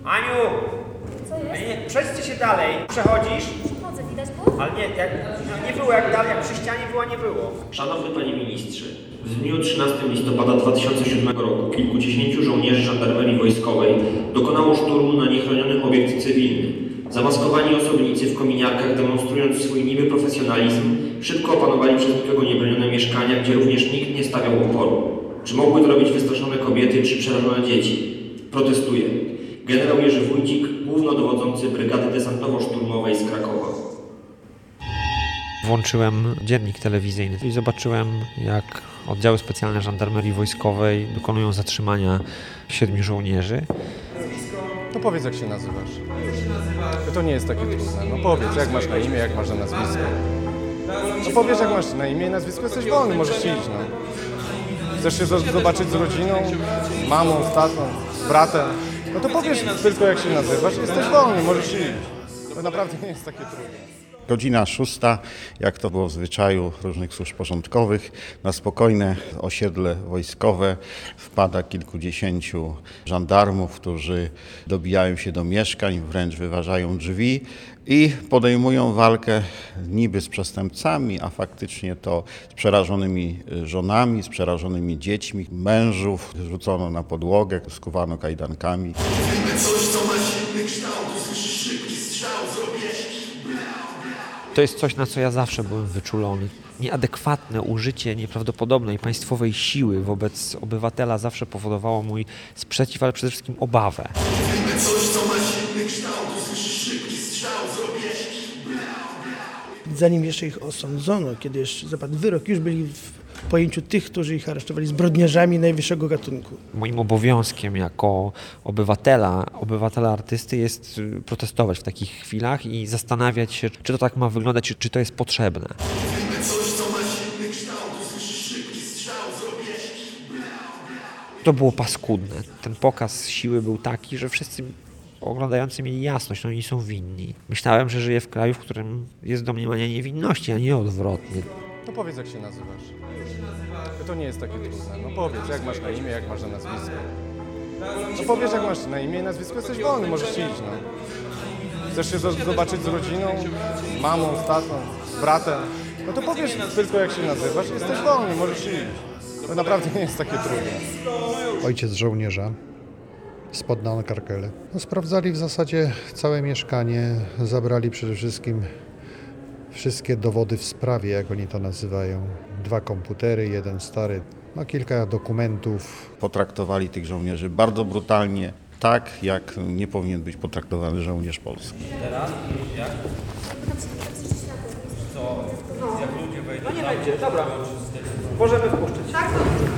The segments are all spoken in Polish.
Aniu! Co jest? Nie, przejdźcie się dalej. Przechodzisz? Chodzę, widać go? Ale nie było jak dalej, jak przy ścianie była, nie było. Szanowny Panie Ministrze, w dniu 13 listopada 2007 roku kilkudziesięciu żołnierzy żandarmerii wojskowej dokonało szturmu na niechroniony obiekt cywilny. Zamaskowani osobnicy w kominiarkach, demonstrując swój niby profesjonalizm, szybko opanowali przez nikogo niebronione mieszkania, gdzie również nikt nie stawiał oporu. Czy mogły to robić wystraszone kobiety czy przerażone dzieci? Protestuję. Generał Jerzy Wójcik, głównodowodzący Brygady Desantowo-Szturmowej z Krakowa. Włączyłem dziennik telewizyjny i zobaczyłem, jak oddziały specjalne żandarmerii wojskowej dokonują zatrzymania 7 żołnierzy. No powiedz, jak się nazywasz. To nie jest takie trudne. No powiedz, jak masz na imię, jak masz na nazwisko. No powiesz, jak masz na imię i nazwisko, jesteś wolny, możesz iść, no. Chcesz się zobaczyć z rodziną, z mamą, z tatą, z bratem, no to powiesz tylko, jak się nazywasz, jesteś wolny, możesz iść. To naprawdę nie jest takie trudne. Godzina 6, jak to było w zwyczaju różnych służb porządkowych, na spokojne osiedle wojskowe wpada kilkudziesięciu żandarmów, którzy dobijają się do mieszkań, wręcz wyważają drzwi i podejmują walkę niby z przestępcami, a faktycznie to z przerażonymi żonami, z przerażonymi dziećmi. Mężów rzucono na podłogę, skuwano kajdankami. Coś, co ma silny kształt, usłyszysz szybki strzał, zrobię. To jest coś, na co ja zawsze byłem wyczulony. Nieadekwatne użycie nieprawdopodobnej państwowej siły wobec obywatela zawsze powodowało mój sprzeciw, ale przede wszystkim obawę. Coś, co ma silny kształt, usłyszysz szybki strzał, zrobię. Zanim jeszcze ich osądzono, kiedy jeszcze zapadł wyrok, już byli w pojęciu tych, którzy ich aresztowali, zbrodniarzami najwyższego gatunku. Moim obowiązkiem jako obywatela artysty jest protestować w takich chwilach i zastanawiać się, czy to tak ma wyglądać, czy to jest potrzebne. Coś, co ma silny kształt, usłyszysz szybki strzał, zrobię. To było paskudne. Ten pokaz siły był taki, że wszyscy oglądający mieli jasność, że oni są winni. Myślałem, że żyję w kraju, w którym jest domniemanie niewinności, a nie odwrotnie. No powiedz, jak się nazywasz. To nie jest takie trudne. No powiedz, jak masz na imię, jak masz na nazwisko. No powiesz, jak masz na imię i nazwisko, jesteś wolny, możesz iść, no. Chcesz się zobaczyć z rodziną, z mamą, z tatą, z bratem, no to powiesz tylko, jak się nazywasz, jesteś wolny, możesz iść. To naprawdę nie jest takie trudne. Ojciec żołnierza spod Nankarkele. No, sprawdzali w zasadzie całe mieszkanie, zabrali przede wszystkim wszystkie dowody w sprawie, jak oni to nazywają. 2 komputery, 1 stary, kilka dokumentów. Potraktowali tych żołnierzy bardzo brutalnie, tak jak nie powinien być potraktowany żołnierz polski. Teraz? Jak? Co? Jak ludzie wejdą? No nie będzie, dobra. Możemy wpuszczać. Tak?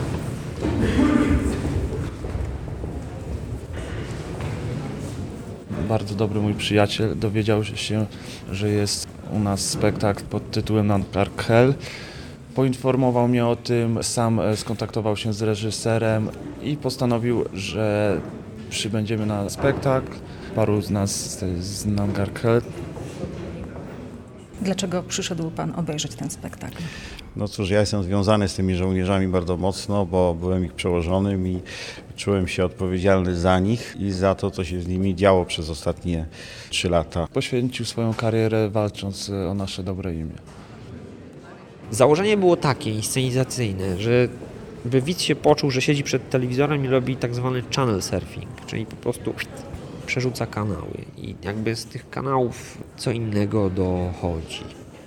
Bardzo dobry mój przyjaciel dowiedział się, że jest u nas spektakl pod tytułem Nankarkhel. Poinformował mnie o tym, sam skontaktował się z reżyserem i postanowił, że przybędziemy na spektakl. Paru z nas z Nankarkhel. Dlaczego przyszedł Pan obejrzeć ten spektakl? No cóż, ja jestem związany z tymi żołnierzami bardzo mocno, bo byłem ich przełożonym i czułem się odpowiedzialny za nich i za to, co się z nimi działo przez ostatnie 3 lata. Poświęcił swoją karierę walcząc o nasze dobre imię. Założenie było takie inscenizacyjne, że by widz się poczuł, że siedzi przed telewizorem i robi tak zwany channel surfing, czyli po prostu przerzuca kanały i jakby z tych kanałów co innego dochodzi.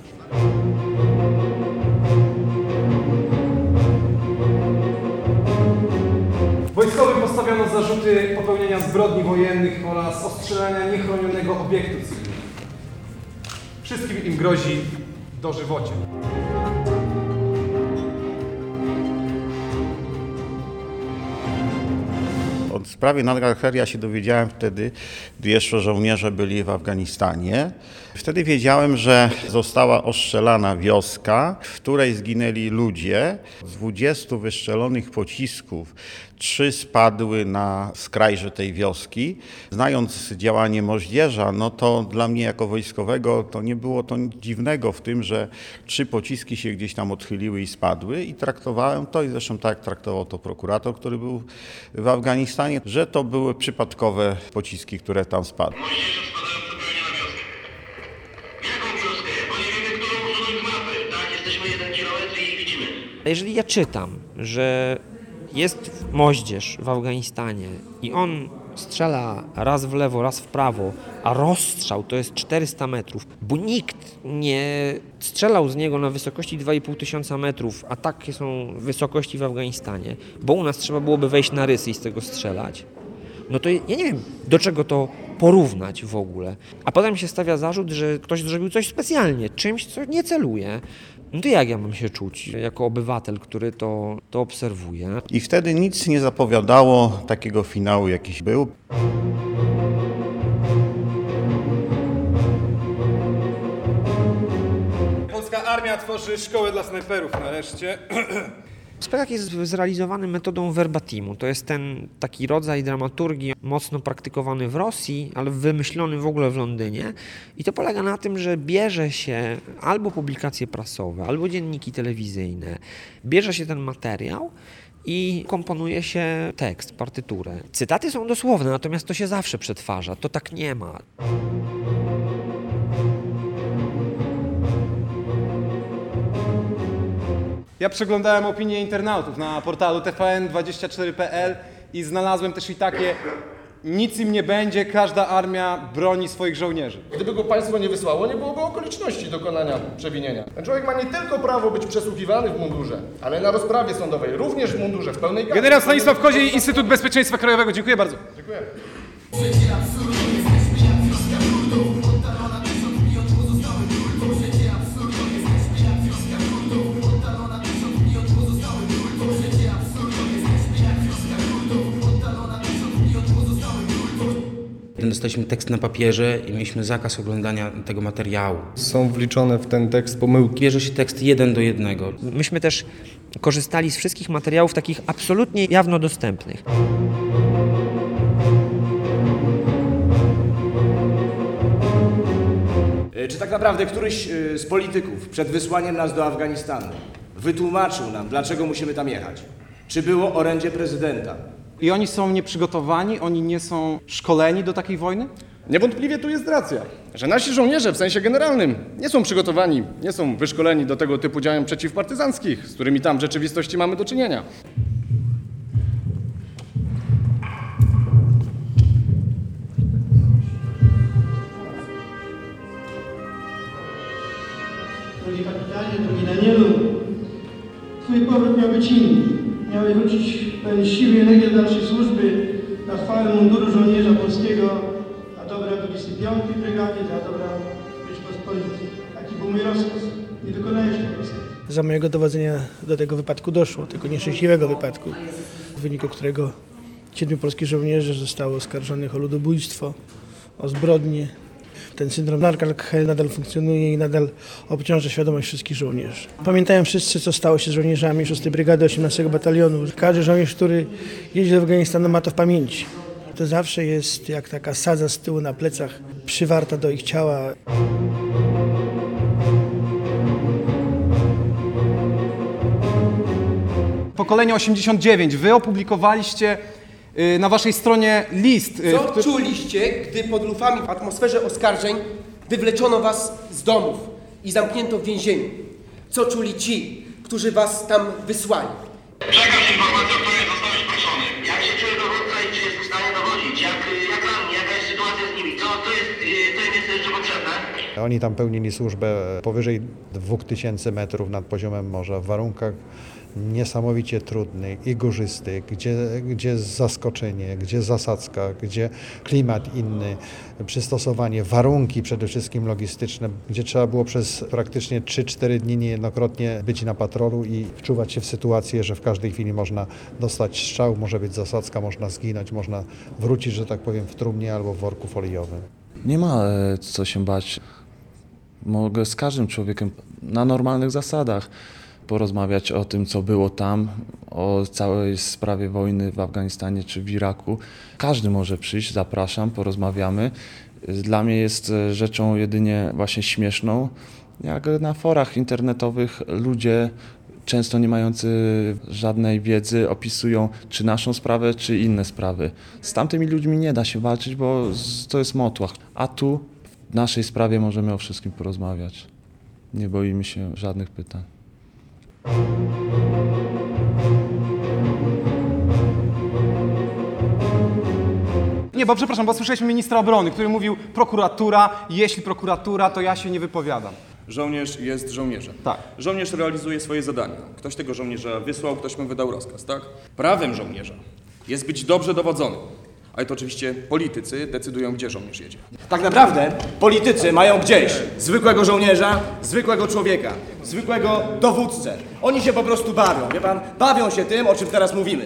Wojskowym postawiono zarzuty popełnienia zbrodni wojennych oraz ostrzelania niechronionego obiektu cywilnego. Wszystkim im grozi dożywocie. O sprawie Nankarkhel ja się dowiedziałem wtedy, gdy jeszcze żołnierze byli w Afganistanie. Wtedy wiedziałem, że została ostrzelana wioska, w której zginęli ludzie. Z 20 wystrzelonych pocisków 3 spadły na skrajże tej wioski. Znając działanie moździerza, no to dla mnie jako wojskowego to nie było to nic dziwnego w tym, że 3 pociski się gdzieś tam odchyliły i spadły i traktowałem to, i zresztą tak jak traktował to prokurator, który był w Afganistanie, że to były przypadkowe pociski, które tam spadły. Jeżeli ja czytam, że jest moździerz w Afganistanie i on strzela raz w lewo, raz w prawo, a rozstrzał to jest 400 metrów, bo nikt nie strzelał z niego na wysokości 2500 metrów, a takie są wysokości w Afganistanie, bo u nas trzeba byłoby wejść na rysy i z tego strzelać, no to ja nie wiem, do czego to porównać w ogóle. A potem się stawia zarzut, że ktoś zrobił coś specjalnie, czymś, co nie celuje. No to jak ja mam się czuć jako obywatel, który to obserwuje? I wtedy nic nie zapowiadało takiego finału, jakiś był. Polska armia tworzy szkołę dla snajperów nareszcie. Spektakl jest zrealizowany metodą verbatimu. To jest ten taki rodzaj dramaturgii mocno praktykowany w Rosji, ale wymyślony w ogóle w Londynie. I to polega na tym, że bierze się albo publikacje prasowe, albo dzienniki telewizyjne, bierze się ten materiał i komponuje się tekst, partyturę. Cytaty są dosłowne, natomiast to się zawsze przetwarza. To tak nie ma. Ja przeglądałem opinie internautów na portalu tvn24.pl i znalazłem też i takie: nic im nie będzie, każda armia broni swoich żołnierzy. Gdyby go państwo nie wysłało, nie byłoby okoliczności dokonania przewinienia. Ten człowiek ma nie tylko prawo być przesłuchiwany w mundurze, ale na rozprawie sądowej, również w mundurze, w pełnej gardzie. Generał Stanisław Koziej, Instytut Bezpieczeństwa Krajowego. Dziękuję bardzo. Dziękuję. Dostaliśmy tekst na papierze i mieliśmy zakaz oglądania tego materiału. Są wliczone w ten tekst pomyłki. Bierze się tekst 1 do 1. Myśmy też korzystali z wszystkich materiałów takich absolutnie jawno dostępnych. Czy tak naprawdę któryś z polityków przed wysłaniem nas do Afganistanu wytłumaczył nam, dlaczego musimy tam jechać? Czy było orędzie prezydenta? I oni są nieprzygotowani, oni nie są szkoleni do takiej wojny? Niewątpliwie tu jest racja, że nasi żołnierze w sensie generalnym nie są przygotowani, nie są wyszkoleni do tego typu działań przeciwpartyzanckich, z którymi tam w rzeczywistości mamy do czynienia. Drogi kapitanie, drogi Danielu, twój powrót miał być inny. Miałeś wrócić pełen siły i energii do dalszej służby na chwałę munduru żołnierza polskiego, na dobra 25. Brygady, dla dobra Rzeczpospolitej. Taki był mój rozkaz. Nie wykonałeś tego rozkazu. Za mojego dowodzenia do tego wypadku doszło, tego nieszczęśliwego wypadku, w wyniku którego 7 polskich żołnierzy zostało oskarżonych o ludobójstwo, o zbrodnie. Ten syndrom Narkalk nadal funkcjonuje i nadal obciąża świadomość wszystkich żołnierzy. Pamiętają wszyscy, co stało się z żołnierzami 6 Brygady 18 Batalionu. Każdy żołnierz, który jedzie do Afganistanu, ma to w pamięci. To zawsze jest jak taka sadza z tyłu na plecach, przywarta do ich ciała. Pokolenie 89. Wy opublikowaliście na waszej stronie list. Co czuliście, gdy pod lufami w atmosferze oskarżeń wywleczono was z domów i zamknięto w więzieniu? Co czuli ci, którzy was tam wysłali? Przekaż informację, o której zostałeś proszony. Jak się czuje dowódca i czy jest w stanie dowodzić? Jak ranni, jaka jest sytuacja z nimi? Co im jest jeszcze potrzebne? Oni tam pełnili służbę powyżej 2000 metrów nad poziomem morza w warunkach niesamowicie trudnych i górzystych, gdzie zaskoczenie, gdzie zasadzka, gdzie klimat inny, przystosowanie, warunki przede wszystkim logistyczne, gdzie trzeba było przez praktycznie 3-4 dni niejednokrotnie być na patrolu i wczuwać się w sytuację, że w każdej chwili można dostać strzał, może być zasadzka, można zginąć, można wrócić, że tak powiem, w trumnie albo w worku foliowym. Nie ma co się bać. Mogę z każdym człowiekiem na normalnych zasadach porozmawiać o tym, co było tam, o całej sprawie wojny w Afganistanie czy w Iraku. Każdy może przyjść, zapraszam, porozmawiamy. Dla mnie jest rzeczą jedynie właśnie śmieszną, jak na forach internetowych ludzie, często nie mający żadnej wiedzy, opisują czy naszą sprawę, czy inne sprawy. Z tamtymi ludźmi nie da się walczyć, bo to jest motłach. A tu w naszej sprawie możemy o wszystkim porozmawiać. Nie boimy się żadnych pytań. Nie, bo przepraszam, bo słyszeliśmy ministra obrony, który mówił prokuratura, jeśli prokuratura, to ja się nie wypowiadam. Żołnierz jest żołnierzem. Tak. Żołnierz realizuje swoje zadania. Ktoś tego żołnierza wysłał, ktoś mu wydał rozkaz, tak? Prawem żołnierza jest być dobrze dowodzonym. Ale to oczywiście politycy decydują, gdzie żołnierz jedzie. Tak naprawdę politycy mają gdzieś zwykłego żołnierza, zwykłego człowieka, zwykłego dowódcę. Oni się po prostu bawią, wie pan? Bawią się tym, o czym teraz mówimy.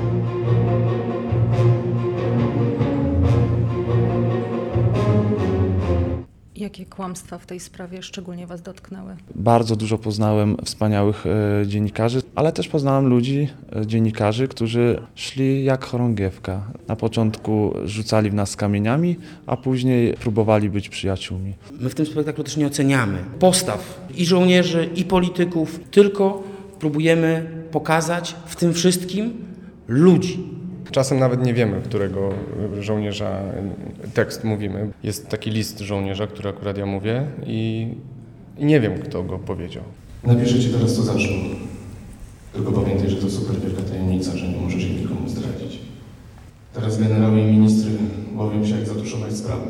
Jakie kłamstwa w tej sprawie szczególnie Was dotknęły? Bardzo dużo poznałem wspaniałych dziennikarzy, ale też poznałem ludzi, dziennikarzy, którzy szli jak chorągiewka. Na początku rzucali w nas kamieniami, a później próbowali być przyjaciółmi. My w tym spektaklu też nie oceniamy postaw i żołnierzy, i polityków, tylko próbujemy pokazać w tym wszystkim ludzi. Czasem nawet nie wiemy, którego żołnierza tekst mówimy. Jest taki list żołnierza, który akurat ja mówię i nie wiem, kto go powiedział. Napiszę ci teraz, co zaszło. Tylko pamiętaj, że to super wielka tajemnica, że nie możesz jej nikomu zdradzić. Teraz generały i ministry łowią się, jak zatuszować sprawę.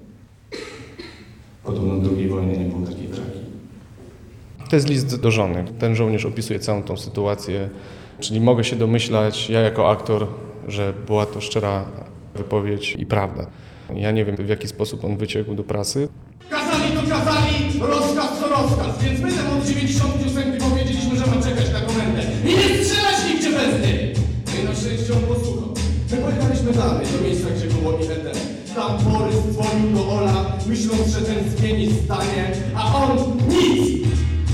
Podobno II wojny nie było takiej tragi. To jest list do żony. Ten żołnierz opisuje całą tą sytuację, czyli mogę się domyślać, ja jako aktor, że była to szczera wypowiedź i prawda. Ja nie wiem, w jaki sposób on wyciekł do prasy. Kazali to kazali, rozkaz to rozkaz, więc my tam od 98 powiedzieliśmy, że mam czekać na komendę. I nie strzelać nigdzie bez niej! No i na szczęście on posłuchał. My pojechaliśmy dalej, do miejsca, gdzie było IED. Tam Borys dzwonił do Ola, myśląc, że ten zmieni zdanie, a on nic!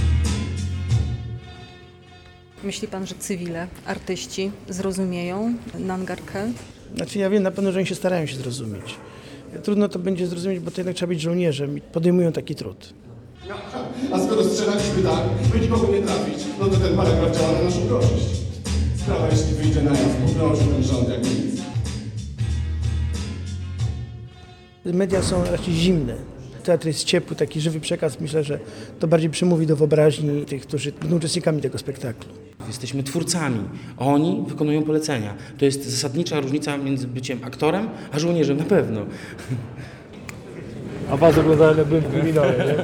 Myśli Pan, że cywile, artyści zrozumieją Nangarkę? Znaczy ja wiem na pewno, że oni się starają się zrozumieć. Trudno to będzie zrozumieć, bo to jednak trzeba być żołnierzem i podejmują taki trud. A skoro strzelaliśmy tak, by nikogo nie trafić, no to ten paragraf działa na naszą korzyść. Sprawa, jeśli wyjdzie na jaw, pogrąży ten rząd jak nic. Media są raczej zimne. Teatr jest ciepły, taki żywy przekaz. Myślę, że to bardziej przemówi do wyobraźni tych, którzy będą uczestnikami tego spektaklu. Jesteśmy twórcami, a oni wykonują polecenia. To jest zasadnicza różnica między byciem aktorem, a żołnierzem na pewno. A was oglądałem, jak byłem w kryminale, nie?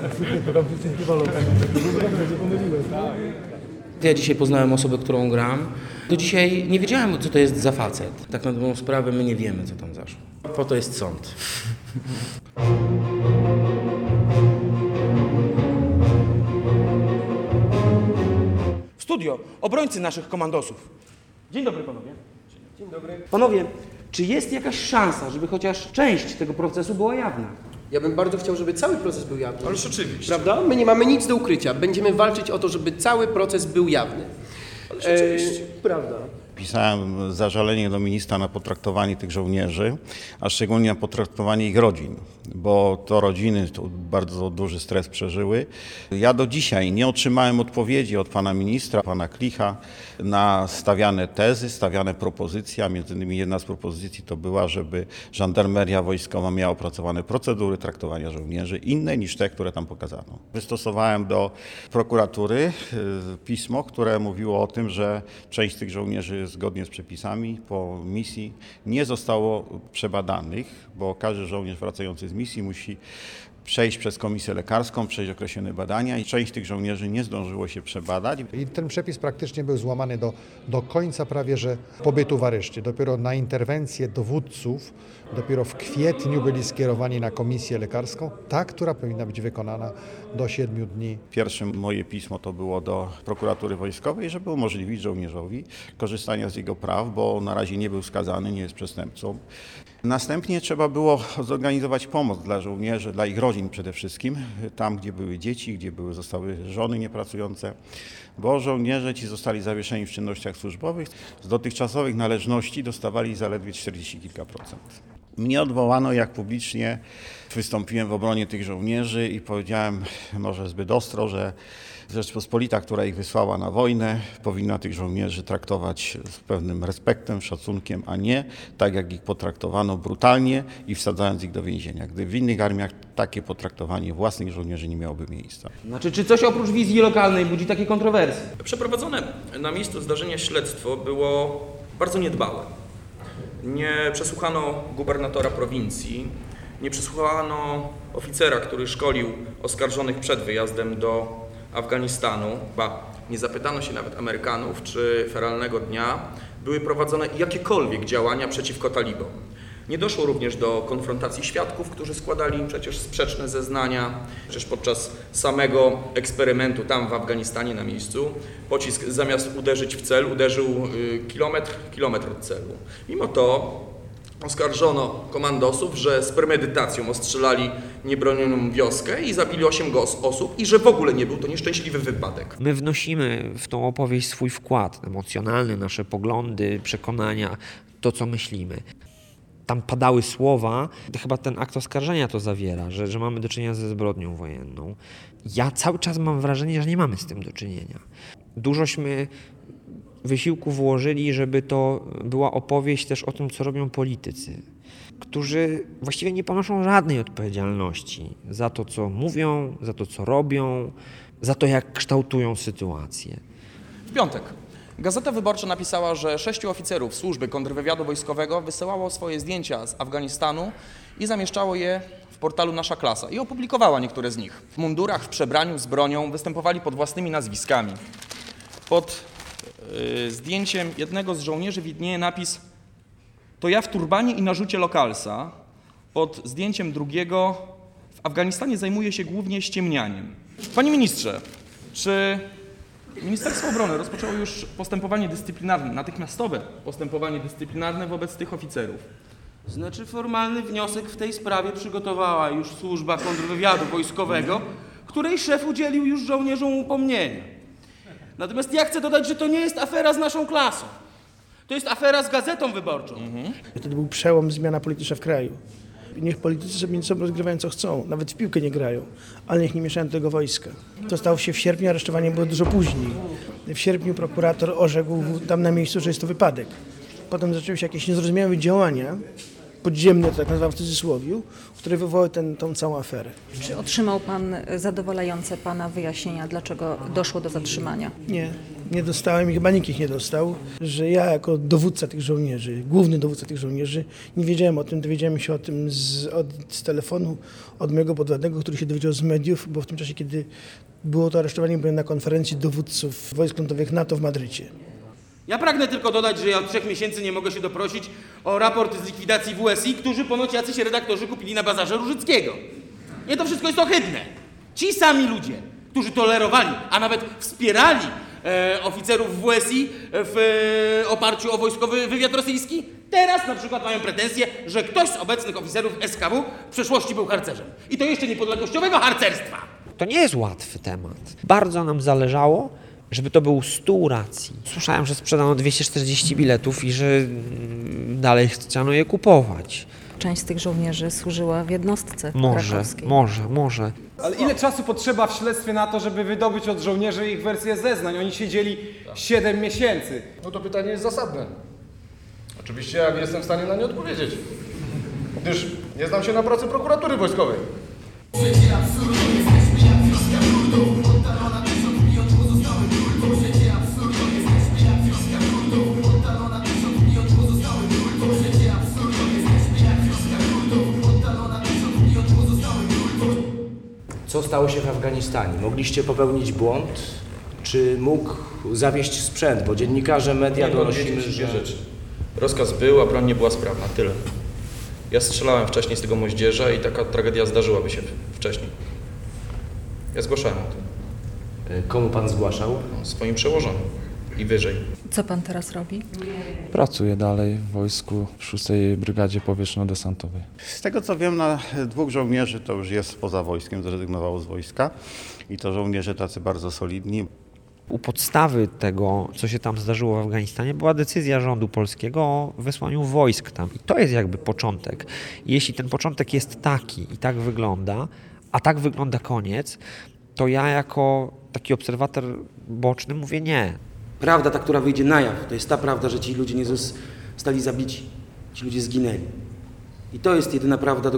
Ja dzisiaj poznałem osobę, którą gram. Do dzisiaj nie wiedziałem, co to jest za facet. Tak na dobrą sprawę my nie wiemy, co tam zaszło. Po to jest sąd. Studio, obrońcy naszych komandosów. Dzień dobry, panowie. Dzień dobry. Panowie, czy jest jakaś szansa, żeby chociaż część tego procesu była jawna? Ja bym bardzo chciał, żeby cały proces był jawny. Ależ oczywiście. Prawda? My nie mamy nic do ukrycia. Będziemy walczyć o to, żeby cały proces był jawny. Ależ oczywiście. Prawda. Pisałem zażalenie do ministra na potraktowanie tych żołnierzy, a szczególnie na potraktowanie ich rodzin, bo to rodziny to bardzo duży stres przeżyły. Ja do dzisiaj nie otrzymałem odpowiedzi od pana ministra, pana Klicha na stawiane tezy, stawiane propozycje, a między innymi jedna z propozycji to była, żeby żandarmeria wojskowa miała opracowane procedury traktowania żołnierzy inne niż te, które tam pokazano. Wystosowałem do prokuratury pismo, które mówiło o tym, że część z tych żołnierzy zgodnie z przepisami po misji nie zostało przebadanych, bo każdy żołnierz wracający z misji musi przejść przez komisję lekarską, przejść określone badania i część tych żołnierzy nie zdążyło się przebadać. I ten przepis praktycznie był złamany do końca prawie że pobytu w areszcie. Dopiero na interwencję dowódców, dopiero w kwietniu byli skierowani na komisję lekarską, ta, która powinna być wykonana do 7 dni. Pierwsze moje pismo to było do prokuratury wojskowej, żeby umożliwić żołnierzowi korzystanie z jego praw, bo na razie nie był skazany, nie jest przestępcą. Następnie trzeba było zorganizować pomoc dla żołnierzy, dla ich rodzin przede wszystkim, tam gdzie były dzieci, gdzie zostały żony niepracujące, bo żołnierze ci zostali zawieszeni w czynnościach służbowych. Z dotychczasowych należności dostawali zaledwie 40 kilka procent. Mnie odwołano, jak publicznie wystąpiłem w obronie tych żołnierzy i powiedziałem, może zbyt ostro, że Rzeczpospolita, która ich wysłała na wojnę, powinna tych żołnierzy traktować z pewnym respektem, szacunkiem, a nie tak, jak ich potraktowano brutalnie i wsadzając ich do więzienia. Gdy w innych armiach takie potraktowanie własnych żołnierzy nie miałoby miejsca. Znaczy, czy coś oprócz wizji lokalnej budzi takie kontrowersje? Przeprowadzone na miejscu zdarzenia śledztwo było bardzo niedbałe. Nie przesłuchano gubernatora prowincji, nie przesłuchano oficera, który szkolił oskarżonych przed wyjazdem do Afganistanu, nie zapytano się nawet Amerykanów, czy feralnego dnia były prowadzone jakiekolwiek działania przeciwko talibom. Nie doszło również do konfrontacji świadków, którzy składali przecież sprzeczne zeznania. Przecież podczas samego eksperymentu tam w Afganistanie na miejscu pocisk zamiast uderzyć w cel, uderzył kilometr od celu. Mimo to oskarżono komandosów, że z premedytacją ostrzelali niebronioną wioskę i zabili 8 osób i że w ogóle nie był to nieszczęśliwy wypadek. My wnosimy w tą opowieść swój wkład emocjonalny, nasze poglądy, przekonania, to co myślimy. Tam padały słowa, chyba ten akt oskarżenia to zawiera, że mamy do czynienia ze zbrodnią wojenną. Ja cały czas mam wrażenie, że nie mamy z tym do czynienia. Dużośmy wysiłku włożyli, żeby to była opowieść też o tym, co robią politycy, którzy właściwie nie ponoszą żadnej odpowiedzialności za to, co mówią, za to, co robią, za to, jak kształtują sytuację. W piątek Gazeta Wyborcza napisała, że 6 oficerów służby kontrwywiadu wojskowego wysyłało swoje zdjęcia z Afganistanu i zamieszczało je w portalu Nasza Klasa i opublikowała niektóre z nich. W mundurach, w przebraniu, z bronią występowali pod własnymi nazwiskami. Pod zdjęciem jednego z żołnierzy widnieje napis „To ja w turbanie i narzucie lokalsa”. Pod zdjęciem drugiego „W Afganistanie zajmuje się głównie ściemnianiem”. Panie ministrze, czy Ministerstwo Obrony rozpoczęło już postępowanie dyscyplinarne, natychmiastowe postępowanie dyscyplinarne wobec tych oficerów? Znaczy, formalny wniosek w tej sprawie przygotowała już służba kontrwywiadu wojskowego, której szef udzielił już żołnierzom upomnienia. Natomiast ja chcę dodać, że to nie jest afera z naszą klasą. To jest afera z Gazetą Wyborczą. To był przełom, zmiana polityczna w kraju. Niech politycy sobie między sobą rozgrywają co chcą, nawet w piłkę nie grają, ale niech nie mieszają do tego wojska. To stało się w sierpniu, aresztowanie było dużo później. W sierpniu prokurator orzekł tam na miejscu, że jest to wypadek. Potem zaczęły się jakieś niezrozumiałe działania, podziemne, to tak nazywam w cudzysłowiu, które wywołały tą całą aferę. Czy otrzymał pan zadowalające pana wyjaśnienia, dlaczego doszło do zatrzymania? Nie dostałem i chyba nikt ich nie dostał, że ja jako dowódca tych żołnierzy, główny dowódca tych żołnierzy, nie wiedziałem o tym, dowiedziałem się o tym z telefonu od mojego podwładnego, który się dowiedział z mediów, bo w tym czasie, kiedy było to aresztowanie, byłem na konferencji dowódców wojsk lądowych NATO w Madrycie. Ja pragnę tylko dodać, że ja od 3 miesięcy nie mogę się doprosić o raport z likwidacji WSI, którzy ponoć jacyś redaktorzy kupili na bazarze Różyckiego. Nie, to wszystko jest ohydne. Ci sami ludzie, którzy tolerowali, a nawet wspierali oficerów WSI w oparciu o wojskowy wywiad rosyjski, teraz na przykład mają pretensje, że ktoś z obecnych oficerów SKW w przeszłości był harcerzem. I to jeszcze niepodległościowego harcerstwa. To nie jest łatwy temat. Bardzo nam zależało, żeby to był stół racji. Słyszałem, że sprzedano 240 biletów i że dalej chciano je kupować. Część z tych żołnierzy służyła w jednostce krakowskiej. Może. Ale ile czasu potrzeba w śledztwie na to, żeby wydobyć od żołnierzy ich wersję zeznań? Oni siedzieli 7 miesięcy. No to pytanie jest zasadne. Oczywiście ja nie jestem w stanie na nie odpowiedzieć, gdyż nie znam się na pracy prokuratury wojskowej. Co stało się w Afganistanie? Mogliście popełnić błąd? Czy mógł zawieść sprzęt? Bo dziennikarze, media donosimy, że... rzeczy. Rozkaz był, a broń nie była sprawna. Tyle. Ja strzelałem wcześniej z tego moździerza i taka tragedia zdarzyłaby się wcześniej. Ja zgłaszałem o tym. Komu pan zgłaszał? Swoim przełożonym. i wyżej. Co pan teraz robi? Pracuję dalej w wojsku w 6. Brygadzie Powietrzno-Desantowej. Z tego co wiem, na 2 żołnierzy to już jest poza wojskiem, zrezygnowało z wojska i to żołnierze tacy bardzo solidni. U podstawy tego, co się tam zdarzyło w Afganistanie, była decyzja rządu polskiego o wysłaniu wojsk tam. I to jest jakby początek. I jeśli ten początek jest taki i tak wygląda, a tak wygląda koniec, to ja jako taki obserwator boczny mówię nie. Prawda ta, która wyjdzie na jaw, to jest ta prawda, że ci ludzie nie zostali zabici. Ci ludzie zginęli. I to jest jedyna prawda,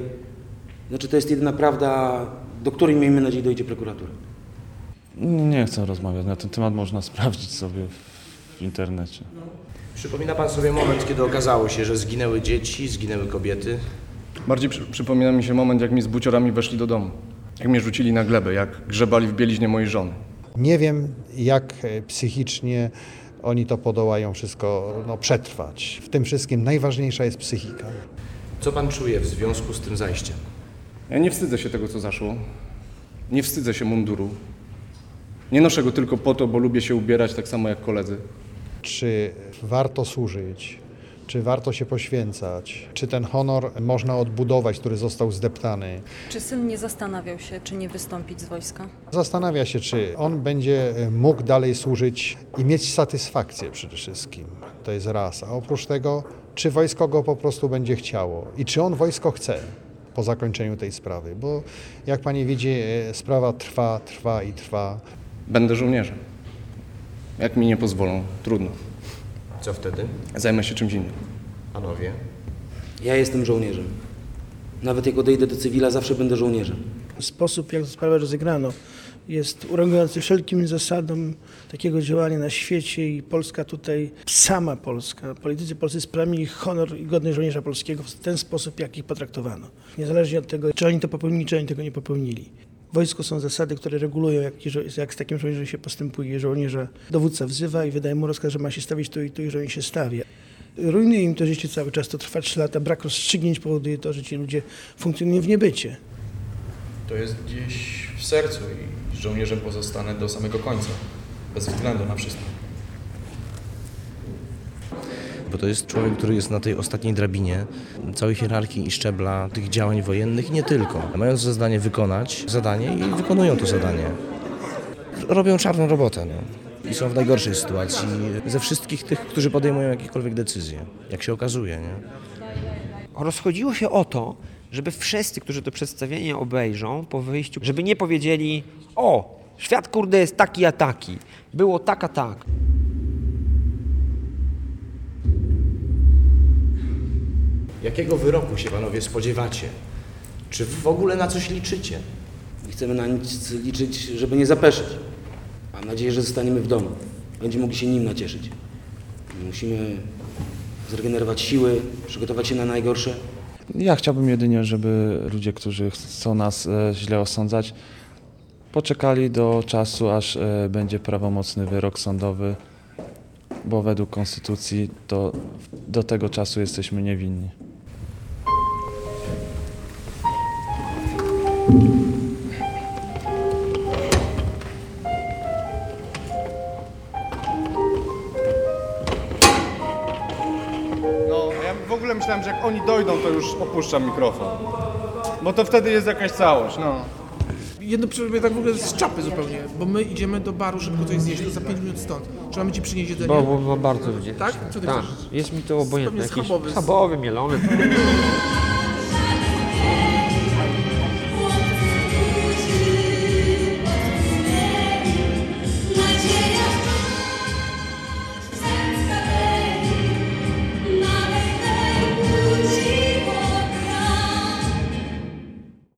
do której miejmy nadzieję dojdzie prokuratura. Nie chcę rozmawiać na ten temat, można sprawdzić sobie w internecie. Przypomina pan sobie moment, kiedy okazało się, że zginęły dzieci, zginęły kobiety? Bardziej przypomina mi się moment, jak mi z buciorami weszli do domu. Jak mnie rzucili na glebę, jak grzebali w bieliźnie mojej żony. Nie wiem, jak psychicznie oni to podołają wszystko przetrwać. W tym wszystkim najważniejsza jest psychika. Co pan czuje w związku z tym zajściem? Ja nie wstydzę się tego, co zaszło. Nie wstydzę się munduru. Nie noszę go tylko po to, bo lubię się ubierać tak samo jak koledzy. Czy warto służyć? Czy warto się poświęcać? Czy ten honor można odbudować, który został zdeptany? Czy syn nie zastanawiał się, czy nie wystąpić z wojska? Zastanawia się, czy on będzie mógł dalej służyć i mieć satysfakcję przede wszystkim. To jest raz. A oprócz tego, czy wojsko go po prostu będzie chciało i czy on wojsko chce po zakończeniu tej sprawy. Bo jak pani widzi, sprawa trwa. Będę żołnierzem. Jak mi nie pozwolą, trudno. Co wtedy? Zajmę się czymś innym. Panowie? Ja jestem żołnierzem. Nawet jak odejdę do cywila, zawsze będę żołnierzem. Sposób, jak tę sprawę rozegrano, jest urągający wszelkim zasadom takiego działania na świecie i Polska tutaj, sama Polska, politycy polscy sprawili honor i godność żołnierza polskiego w ten sposób, jak ich potraktowano. Niezależnie od tego, czy oni to popełnili, czy oni tego nie popełnili. W wojsku są zasady, które regulują, jak z takim żołnierzem się postępuje. Żołnierza dowódca wzywa i wydaje mu rozkaz, że ma się stawić tu i tu i żołnierz się stawia. Rujnuje im to życie cały czas, to trwa 3 lata. Brak rozstrzygnięć powoduje to, że ci ludzie funkcjonują w niebycie. To jest gdzieś w sercu i żołnierzem pozostanę do samego końca, bez względu na wszystko. Bo to jest człowiek, który jest na tej ostatniej drabinie całej hierarchii i szczebla tych działań wojennych i nie tylko. Mając za zadanie wykonać zadanie i wykonują to zadanie. Robią czarną robotę, I są w najgorszej sytuacji ze wszystkich tych, którzy podejmują jakiekolwiek decyzje, jak się okazuje, Rozchodziło się o to, żeby wszyscy, którzy to przedstawienie obejrzą po wyjściu, żeby nie powiedzieli: o, świat kurde jest taki a taki, było tak a tak. Jakiego wyroku się panowie spodziewacie? Czy w ogóle na coś liczycie? Nie chcemy na nic liczyć, żeby nie zapeszyć. Mam nadzieję, że zostaniemy w domu. Będziemy mogli się nim nacieszyć. Musimy zregenerować siły, przygotować się na najgorsze. Ja chciałbym jedynie, żeby ludzie, którzy chcą nas źle osądzać, poczekali do czasu, aż będzie prawomocny wyrok sądowy, bo według konstytucji do tego czasu jesteśmy niewinni. Ja w ogóle myślałem, że jak oni dojdą, to już opuszczam mikrofon. Bo to wtedy jest jakaś całość, Jedno przerwie tak w ogóle z czapy zupełnie, bo my idziemy do baru szybko coś zjeść, to za 5 minut stąd. Czy mamy ci przynieść jedzenie? Bo bardzo wdzięczny. Tak? Co ty tak. chcesz? Jest mi to obojętne. Pewnie Jakiś schabowy. schabowy, mielony.